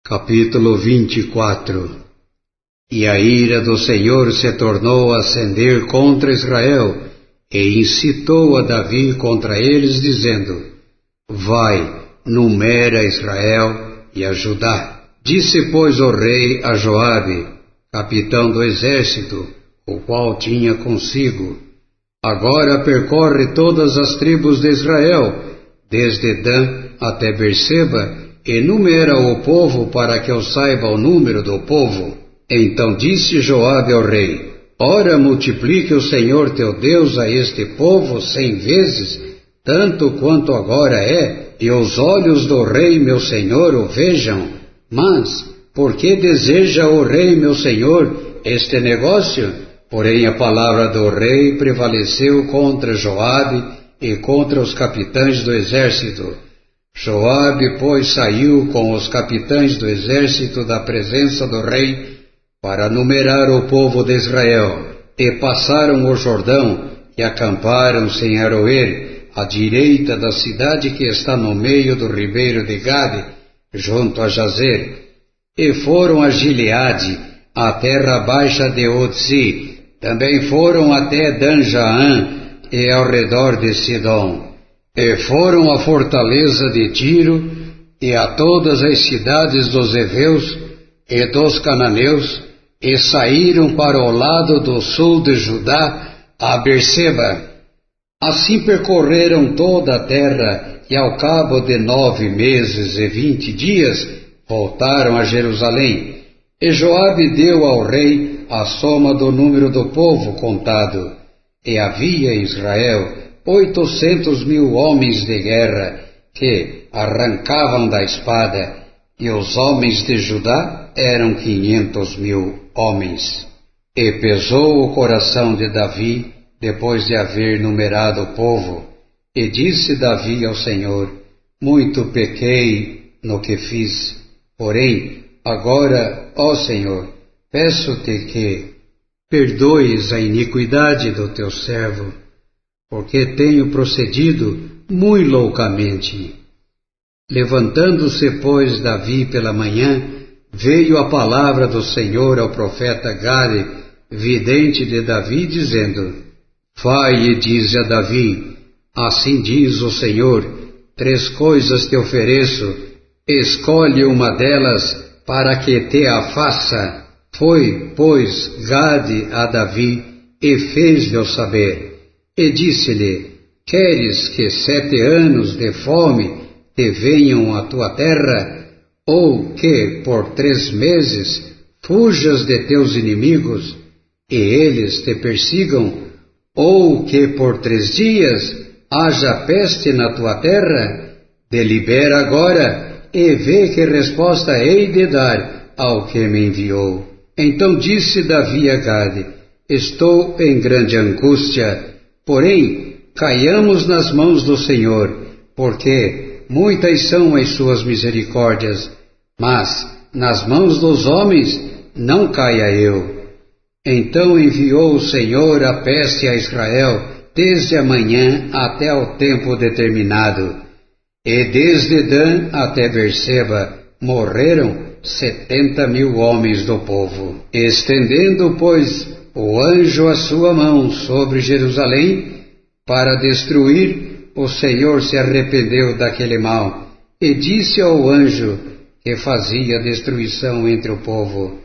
Capítulo 24. E a ira do Senhor se tornou a acender contra Israel, e incitou a Davi contra eles, dizendo: Vai, numera Israel e a Judá. Disse, pois, o rei a Joabe, capitão do exército, o qual tinha consigo: Agora percorre todas as tribos de Israel, desde Dan até Berseba, e numera o povo para que eu saiba o número do povo. Então disse Joabe ao rei: Ora, multiplique o Senhor teu Deus a este povo 100 vezes, tanto quanto agora é, e os olhos do rei meu senhor o vejam. Mas, por que deseja o rei meu senhor este negócio? Porém a palavra do rei prevaleceu contra Joabe e contra os capitães do exército. Joabe, pois, saiu com os capitães do exército da presença do rei para numerar o povo de Israel, e passaram o Jordão e acamparam-se em Aroer, à direita da cidade que está no meio do ribeiro de Gade, junto a Jazer, e foram a Gileade, a terra baixa de Otzi, também foram até Dan-Jaã e ao redor de Sidom. E foram à fortaleza de Tiro, e a todas as cidades dos heveus e dos cananeus, e saíram para o lado do sul de Judá, a Berseba. Assim percorreram toda a terra, e ao cabo de 9 meses e 20 dias, voltaram a Jerusalém. E Joabe deu ao rei a soma do número do povo contado, e havia em Israel 800.000 homens de guerra, que arrancavam da espada, e os homens de Judá eram 500.000 homens. E pesou o coração de Davi, depois de haver numerado o povo, e disse Davi ao Senhor: Muito pequei no que fiz, porém, agora, ó Senhor, peço-te que perdoes a iniquidade do teu servo, porque tenho procedido muito loucamente. Levantando-se, pois, Davi pela manhã, veio a palavra do Senhor ao profeta Gade, vidente de Davi, dizendo: Vai e dize a Davi: Assim diz o Senhor, 3 coisas te ofereço, escolhe uma delas para que te a faça. Foi, pois, Gade a Davi, e fez-lhe saber. E disse-lhe: Queres que 7 anos de fome te venham à tua terra, ou que por 3 meses fujas de teus inimigos, e eles te persigam, ou que por 3 dias haja peste na tua terra? Delibera agora, e vê que resposta hei de dar ao que me enviou. Então disse Davi a Gade: Estou em grande angústia, porém, caiamos nas mãos do Senhor, porque muitas são as suas misericórdias, mas nas mãos dos homens não caia eu. Então enviou o Senhor a peste a Israel, desde a manhã até ao tempo determinado, e desde Dan até Berseba morreram 70.000 homens do povo. Estendendo, pois, o anjo a sua mão sobre Jerusalém para destruir, o Senhor se arrependeu daquele mal, e disse ao anjo que fazia destruição entre o povo: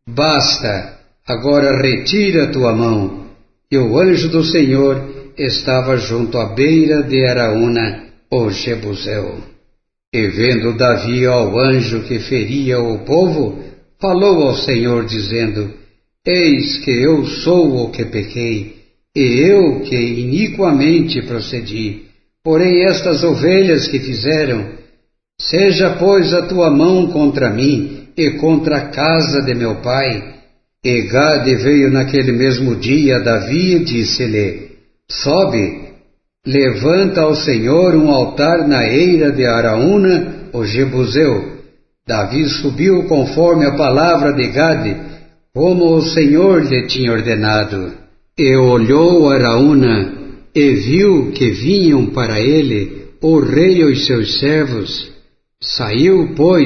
Basta, agora retira tua mão. E o anjo do Senhor estava junto à beira de Araúna, o Jebuseu. E vendo Davi ao anjo que feria o povo, falou ao Senhor, dizendo: Eis que eu sou o que pequei, e eu que iniquamente procedi. Porém estas ovelhas que fizeram, seja, pois, a tua mão contra mim e contra a casa de meu pai. E Gade veio naquele mesmo dia a Davi e disse-lhe: Sobe, levanta ao Senhor um altar na eira de Araúna, o Jebuseu. Davi subiu conforme a palavra de Gade, como o Senhor lhe tinha ordenado. E olhou Araúna, e viu que vinham para ele o rei e os seus servos. Saiu, pois,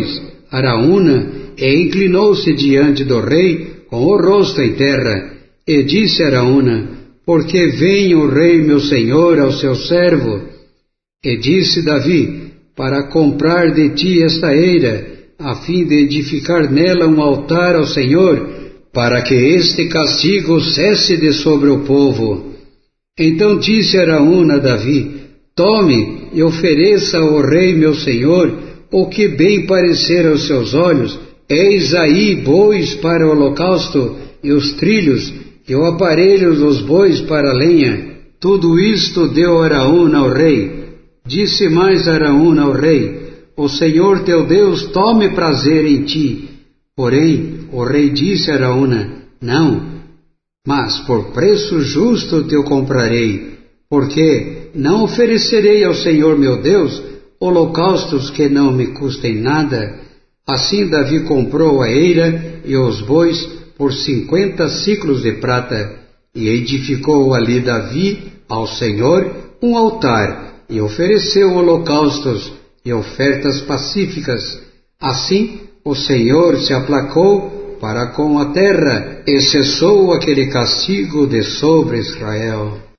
Araúna, e inclinou-se diante do rei com o rosto em terra, e disse Araúna: Por que vem o rei meu senhor ao seu servo? E disse Davi: Para comprar de ti esta eira, a fim de edificar nela um altar ao Senhor, para que este castigo cesse de sobre o povo. Então disse Araúna a Davi: Tome e ofereça ao rei meu senhor o que bem parecer aos seus olhos. Eis aí bois para o holocausto, e os trilhos, e o aparelho dos bois para a lenha. Tudo isto deu Araúna ao rei. Disse mais Araúna ao rei: O Senhor teu Deus tome prazer em ti. Porém, o rei disse a Araúna: Não, mas por preço justo te o comprarei, porque não oferecerei ao Senhor meu Deus holocaustos que não me custem nada. Assim Davi comprou a eira e os bois por 50 siclos de prata, e edificou ali Davi ao Senhor um altar, e ofereceu holocaustos e ofertas pacíficas. Assim o Senhor se aplacou para com a terra, e cessou aquele castigo de sobre Israel.